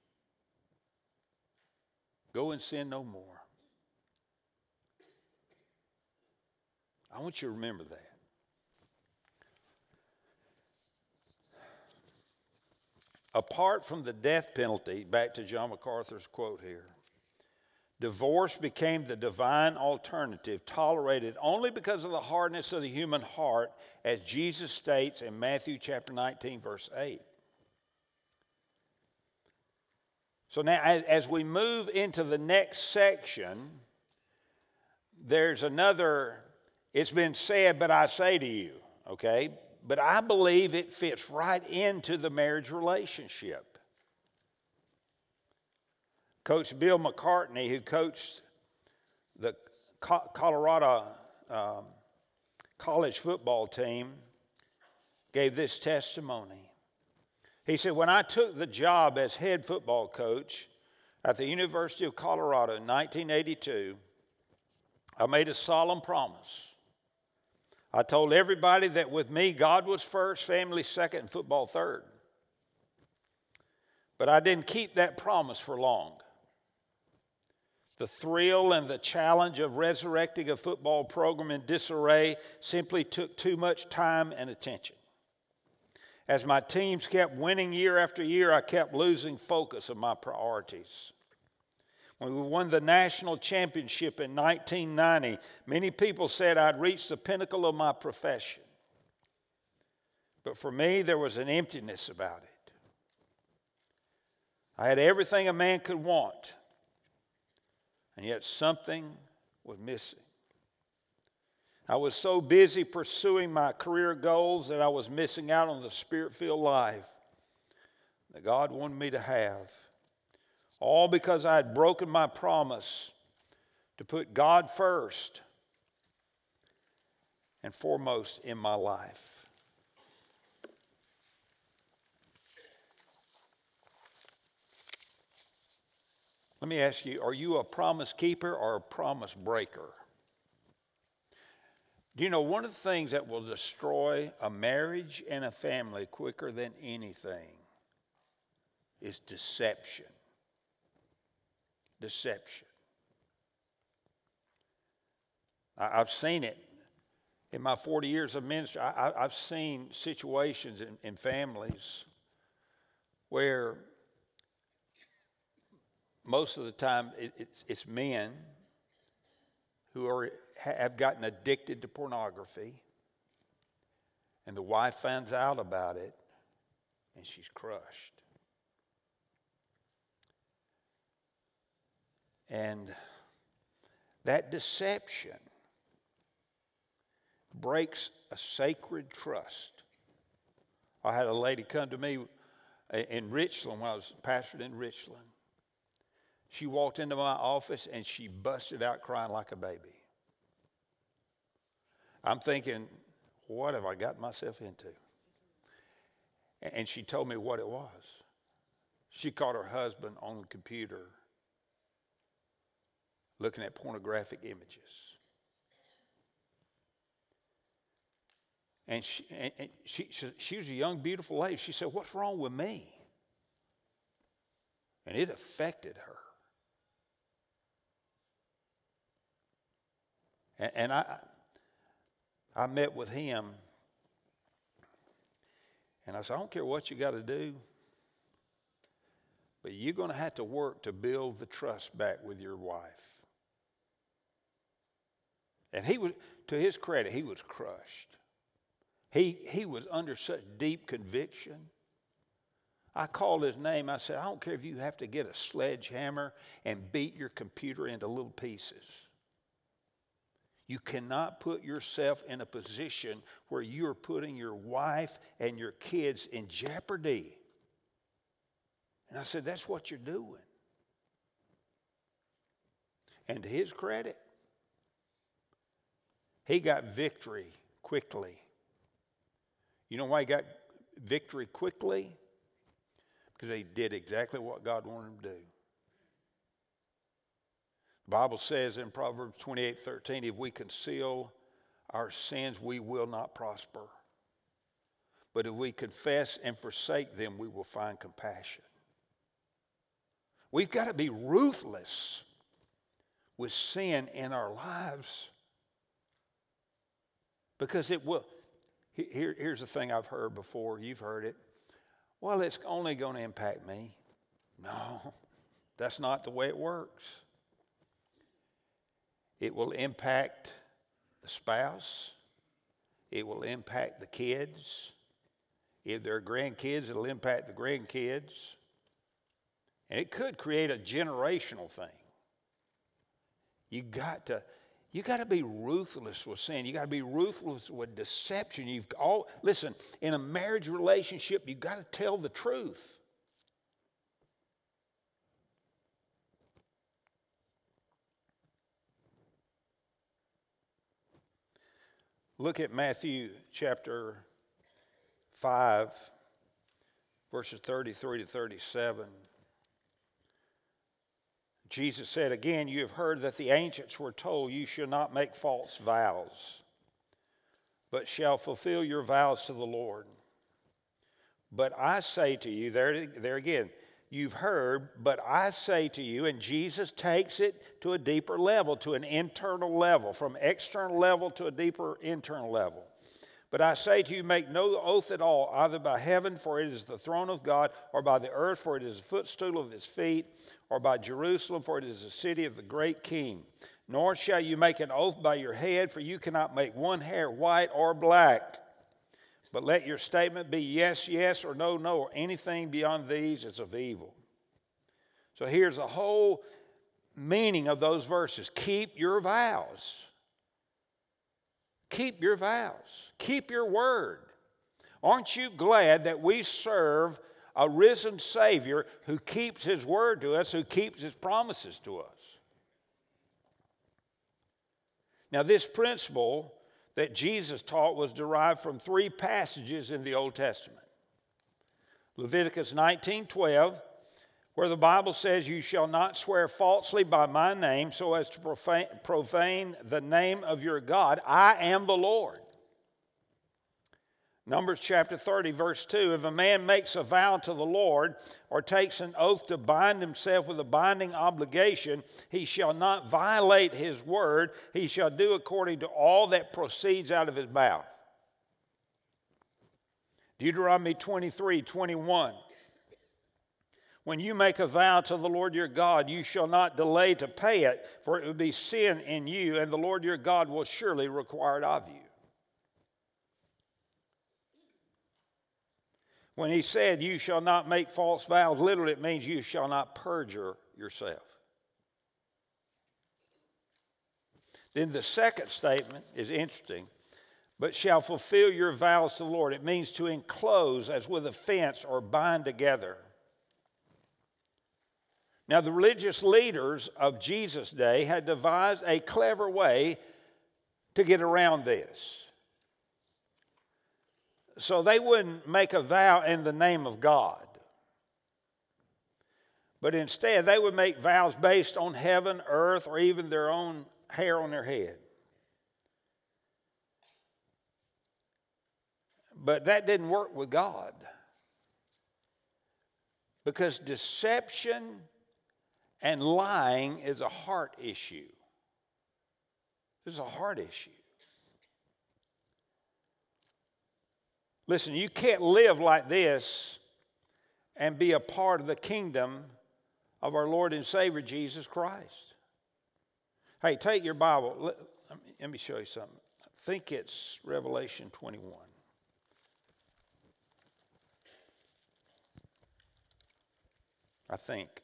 A: Go and sin no more. I want you to remember that. Apart from the death penalty, back to John MacArthur's quote here, divorce became the divine alternative, tolerated only because of the hardness of the human heart, as Jesus states in Matthew chapter 19, verse 8. So now, as we move into the next section, there's another, it's been said, but I say to you, okay? But I believe it fits right into the marriage relationship. Coach Bill McCartney, who coached the Colorado college football team, gave this testimony. He said, when I took the job as head football coach at the University of Colorado in 1982, I made a solemn promise. I told everybody that with me, God was first, family second, and football third. But I didn't keep that promise for long. The thrill and the challenge of resurrecting a football program in disarray simply took too much time and attention. As my teams kept winning year after year, I kept losing focus of my priorities. When we won the national championship in 1990, many people said I'd reached the pinnacle of my profession. But for me, there was an emptiness about it. I had everything a man could want, and yet something was missing. I was so busy pursuing my career goals that I was missing out on the spirit-filled life that God wanted me to have. All because I had broken my promise to put God first and foremost in my life. Let me ask you, are you a promise keeper or a promise breaker? Do you know one of the things that will destroy a marriage and a family quicker than anything is deception. Deception. I've seen it in my 40 years of ministry. I've seen situations in families where most of the time it's men who have gotten addicted to pornography, and the wife finds out about it, and she's crushed. And that deception breaks a sacred trust. I had a lady come to me in Richland when I was pastored in Richland. She walked into my office and she busted out crying like a baby. I'm thinking, what have I got myself into? And she told me what it was. She caught her husband on the computer looking at pornographic images. And she was a young, beautiful lady. She said, "What's wrong with me?" And it affected her. And I met with him, and I said, "I don't care what you got to do, but you're going to have to work to build the trust back with your wife." And he was, to his credit, he was crushed. He was under such deep conviction. I called his name. I said, "I don't care if you have to get a sledgehammer and beat your computer into little pieces. You cannot put yourself in a position where you're putting your wife and your kids in jeopardy." And I said, "That's what you're doing." And to his credit, he got victory quickly. You know why he got victory quickly? Because he did exactly what God wanted him to do. The Bible says in Proverbs 28:13, if we conceal our sins, we will not prosper. But if we confess and forsake them, we will find compassion. We've got to be ruthless with sin in our lives, because it will. Here's the thing I've heard before. You've heard it. Well, it's only going to impact me. No, that's not the way it works. It will impact the spouse. It will impact the kids. If there are grandkids, it'll impact the grandkids. And it could create a generational thing. You got to be ruthless with sin. You got to be ruthless with deception. Listen, in a marriage relationship, you've got to tell the truth. Look at Matthew chapter 5, verses 33 to 37. Jesus said, "Again, you have heard that the ancients were told, you shall not make false vows, but shall fulfill your vows to the Lord. But I say to you," there again, you've heard, but I say to you, and Jesus takes it to a deeper level, to an internal level, from external level to a deeper internal level. "But I say to you, make no oath at all, either by heaven, for it is the throne of God, or by the earth, for it is the footstool of his feet, or by Jerusalem, for it is the city of the great King. Nor shall you make an oath by your head, for you cannot make one hair white or black. But let your statement be yes, yes, or no, no, or anything beyond these is of evil." So here's the whole meaning of those verses. Keep your vows. Keep your vows. Keep your word. Aren't you glad that we serve a risen Savior who keeps his word to us, who keeps his promises to us? Now, this principle that Jesus taught was derived from 3 passages in the Old Testament. Leviticus 19:12, where the Bible says, you shall not swear falsely by my name so as to profane the name of your God. I am the Lord. Numbers chapter 30, verse 2, if a man makes a vow to the Lord or takes an oath to bind himself with a binding obligation, he shall not violate his word. He shall do according to all that proceeds out of his mouth. Deuteronomy 23, 21. When you make a vow to the Lord your God, you shall not delay to pay it, for it would be sin in you, and the Lord your God will surely require it of you. When he said, you shall not make false vows, literally it means you shall not perjure yourself. Then the second statement is interesting, but shall fulfill your vows to the Lord. It means to enclose as with a fence or bind together. Now, the religious leaders of Jesus' day had devised a clever way to get around this. So they wouldn't make a vow in the name of God, but instead they would make vows based on heaven, earth, or even their own hair on their head. But that didn't work with God, because deception and lying is a heart issue. This is a heart issue. Listen, you can't live like this and be a part of the kingdom of our Lord and Savior Jesus Christ. Hey, take your Bible. Let me show you something. I think it's Revelation 21. I think.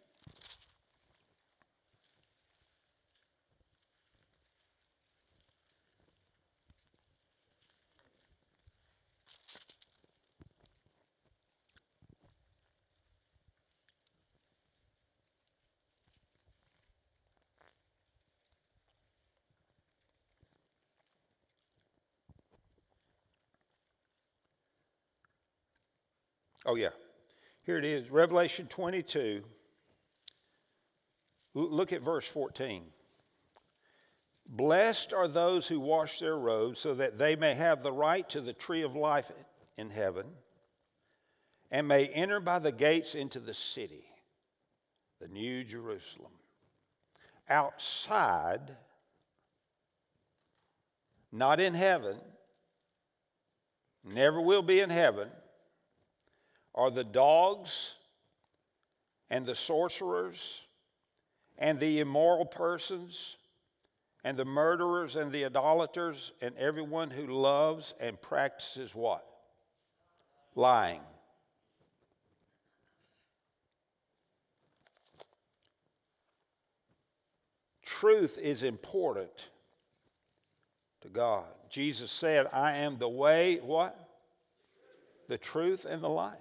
A: Oh, yeah. Here it is, Revelation 22. Look at verse 14. Blessed are those who wash their robes so that they may have the right to the tree of life in heaven and may enter by the gates into the city, the new Jerusalem. Outside, not in heaven, never will be in heaven, are the dogs and the sorcerers and the immoral persons and the murderers and the idolaters and everyone who loves and practices what? Lying. Truth is important to God. Jesus said, I am the way, what? The truth and the life.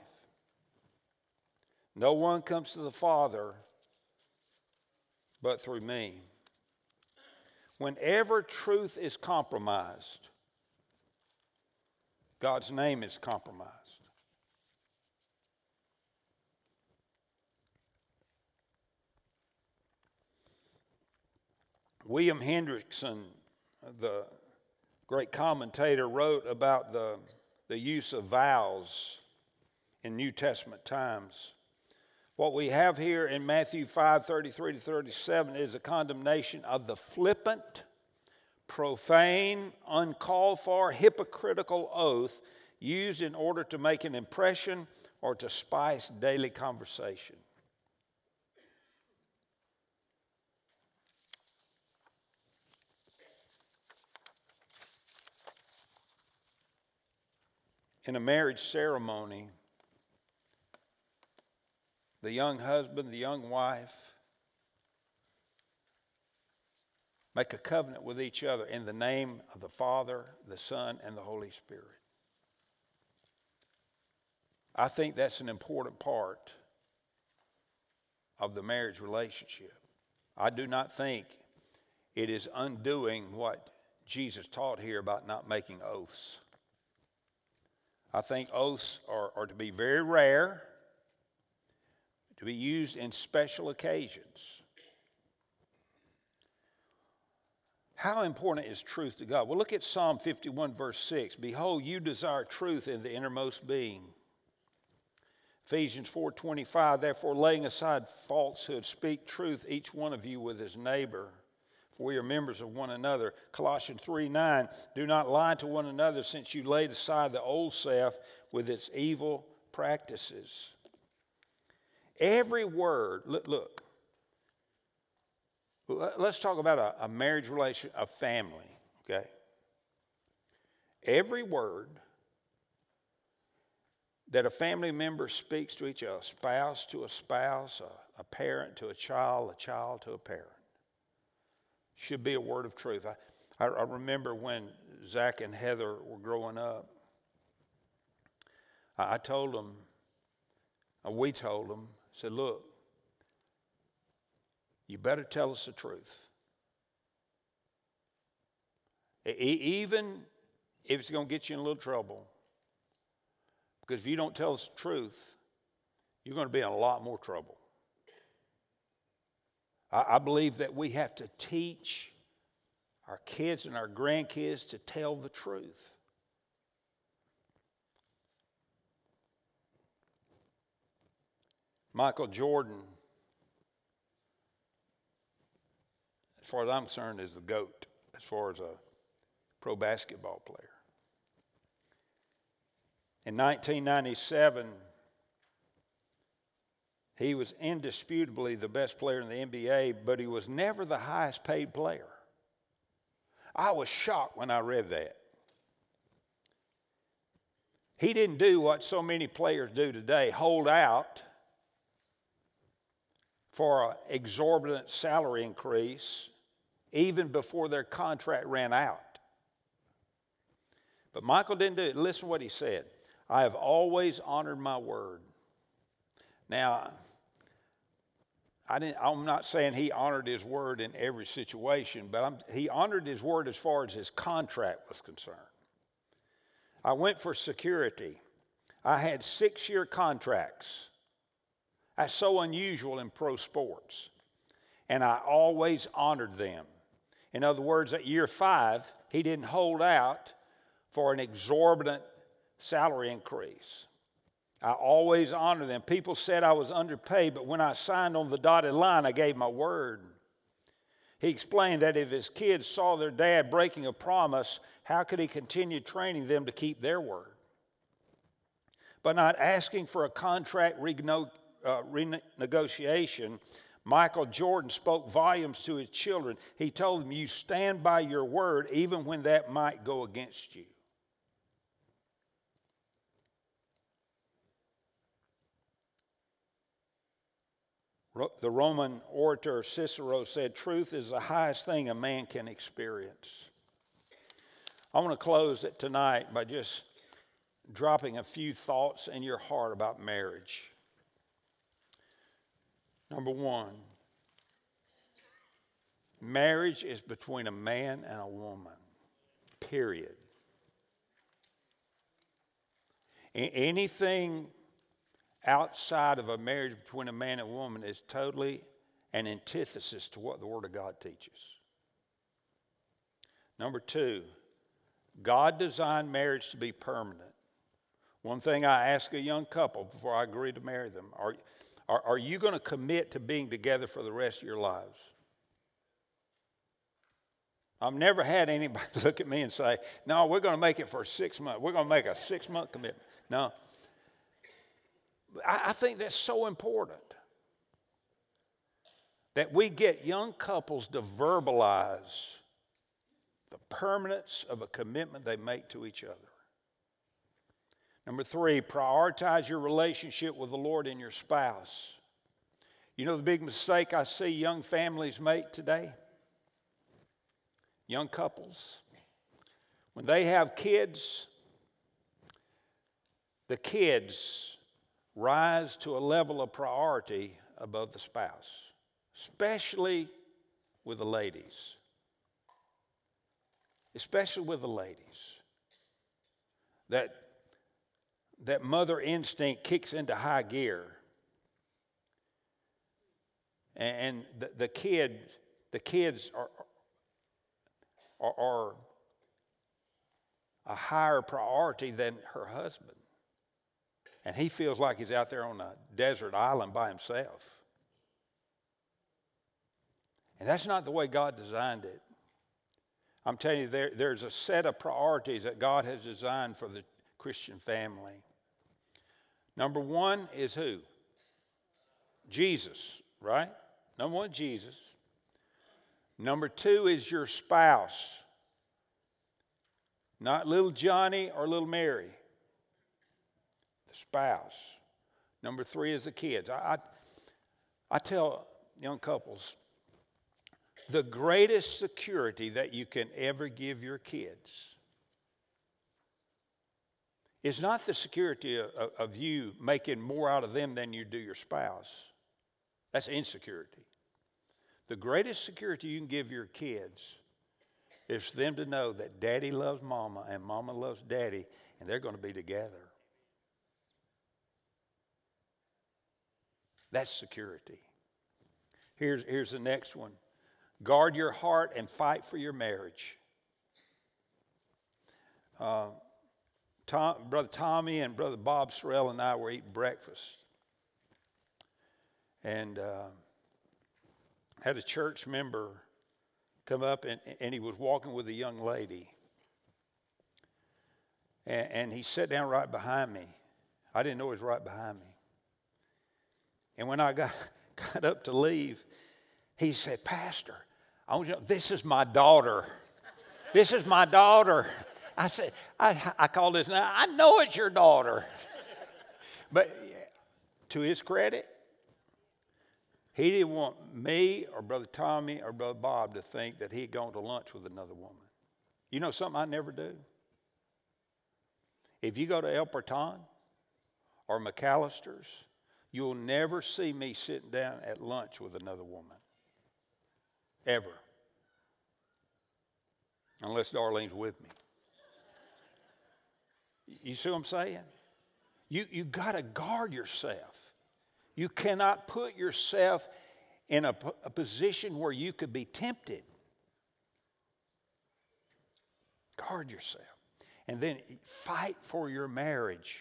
A: No one comes to the Father but through me. Whenever truth is compromised, God's name is compromised. William Hendrickson, the great commentator, wrote about the use of vows in New Testament times. What we have here in Matthew 5:33-37 is a condemnation of the flippant, profane, uncalled for, hypocritical oath used in order to make an impression or to spice daily conversation. In a marriage ceremony, the young husband, the young wife make a covenant with each other in the name of the Father, the Son, and the Holy Spirit. I think that's an important part of the marriage relationship. I do not think it is undoing what Jesus taught here about not making oaths. I think oaths are to be very rare, to be used in special occasions. How important is truth to God? Well, look at Psalm 51, verse 6. Behold, you desire truth in the innermost being. Ephesians 4:25, therefore laying aside falsehood, speak truth, each one of you with his neighbor, for we are members of one another. Colossians 3:9, do not lie to one another, since you laid aside the old self with its evil practices. Every word, look, let's talk about a marriage relation, a family, okay? Every word that a family member speaks to each other, a spouse to a spouse, a parent to a child to a parent, should be a word of truth. I remember when Zach and Heather were growing up, I told them, we told them, said, look, you better tell us the truth. Even if it's going to get you in a little trouble. Because if you don't tell us the truth, you're going to be in a lot more trouble. I believe that we have to teach our kids and our grandkids to tell the truth. Michael Jordan, as far as I'm concerned, is the GOAT as far as a pro basketball player. In 1997, he was indisputably the best player in the NBA, but he was never the highest paid player. I was shocked when I read that. He didn't do what so many players do today, hold out for an exorbitant salary increase even before their contract ran out. But Michael didn't do it. Listen to what he said. I have always honored my word. Now, I'm not saying he honored his word in every situation, but he honored his word as far as his contract was concerned. I went for security. I had 6-year contracts. That's so unusual in pro sports. And I always honored them. In other words, at year 5, he didn't hold out for an exorbitant salary increase. I always honored them. People said I was underpaid, but when I signed on the dotted line, I gave my word. He explained that if his kids saw their dad breaking a promise, how could he continue training them to keep their word? By not asking for a contract renegotiation, Michael Jordan spoke volumes to his children. He told them, you stand by your word even when that might go against you. The Roman orator Cicero said, truth is the highest thing a man can experience. I want to close it tonight by just dropping a few thoughts in your heart about marriage. Number one, marriage is between a man and a woman, period. Anything outside of a marriage between a man and a woman is totally an antithesis to what the Word of God teaches. Number two, God designed marriage to be permanent. One thing I ask a young couple before I agree to marry them, are you going to commit to being together for the rest of your lives? I've never had anybody look at me and say, no, we're going to make it for 6 months. We're going to make a 6-month commitment. No. I think that's so important that we get young couples to verbalize the permanence of a commitment they make to each other. Number three, prioritize your relationship with the Lord and your spouse. You know the big mistake I see young families make today? Young couples. When they have kids, the kids rise to a level of priority above the spouse, especially with the ladies. Especially with the ladies. That mother instinct kicks into high gear. And the kids are a higher priority than her husband. And he feels like he's out there on a desert island by himself. And that's not the way God designed it. I'm telling you, there's a set of priorities that God has designed for the Christian family. Number one is who? Jesus, right? Number one, Jesus. Number two is your spouse. Not little Johnny or little Mary. The spouse. Number three is the kids. I tell young couples, the greatest security that you can ever give your kids is not the security of you making more out of them than you do your spouse. That's insecurity. The greatest security you can give your kids is for them to know that daddy loves mama and mama loves daddy, and they're going to be together. That's security. Here's the next one. Guard your heart and fight for your marriage. Brother Tommy and Brother Bob Sorrell and I were eating breakfast. And had a church member come up, and he was walking with a young lady. And he sat down right behind me. I didn't know he was right behind me. And when I got up to leave, he said, Pastor, I want you to know, this is my daughter. This is my daughter. I said, I called this now. I know it's your daughter. But to his credit, he didn't want me or Brother Tommy or Brother Bob to think that he had gone to lunch with another woman. You know something I never do? If you go to El Porton or McAllister's, you'll never see me sitting down at lunch with another woman. Ever. Unless Darlene's with me. You see what I'm saying? You got to guard yourself. You cannot put yourself in a position where you could be tempted. Guard yourself. And then fight for your marriage.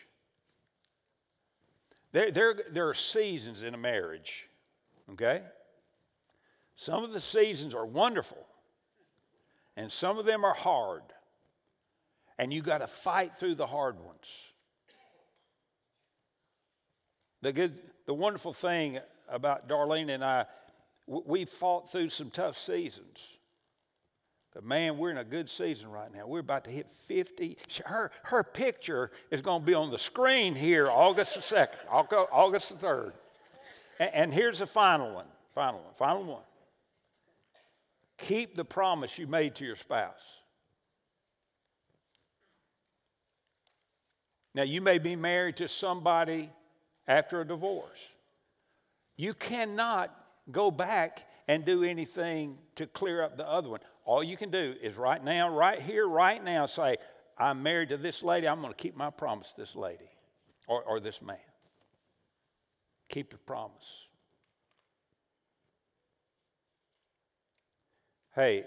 A: There are seasons in a marriage, okay? Some of the seasons are wonderful, and some of them are hard. And you got to fight through the hard ones. The wonderful thing about Darlene and I, we fought through some tough seasons. But man, we're in a good season right now. We're about to hit 50. Her picture is going to be on the screen here August the 2nd, August the 3rd. And here's the final one. Keep the promise you made to your spouse. Now, you may be married to somebody after a divorce. You cannot go back and do anything to clear up the other one. All you can do is right now, right here, right now, say, I'm married to this lady. I'm going to keep my promise to this lady or this man. Keep your promise. Hey,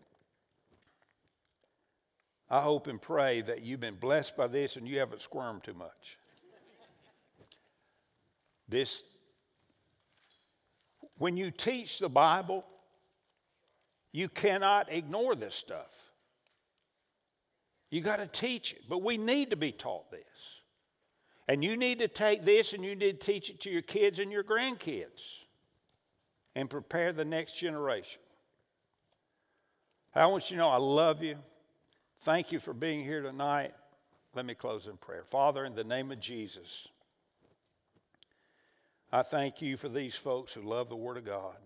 A: I hope and pray that you've been blessed by this and you haven't squirmed too much. When you teach the Bible, you cannot ignore this stuff. You got to teach it, but we need to be taught this. And you need to take this and you need to teach it to your kids and your grandkids and prepare the next generation. I want you to know I love you. Thank you for being here tonight. Let me close in prayer. Father, in the name of Jesus, I thank you for these folks who love the Word of God.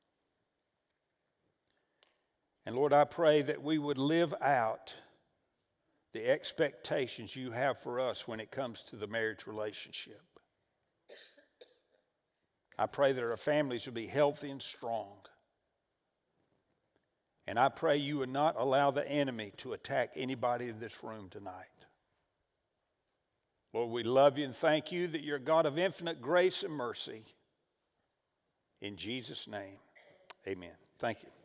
A: And Lord, I pray that we would live out the expectations you have for us when it comes to the marriage relationship. I pray that our families will be healthy and strong. And I pray you would not allow the enemy to attack anybody in this room tonight. Lord, we love you and thank you that you're a God of infinite grace and mercy. In Jesus' name, amen. Thank you.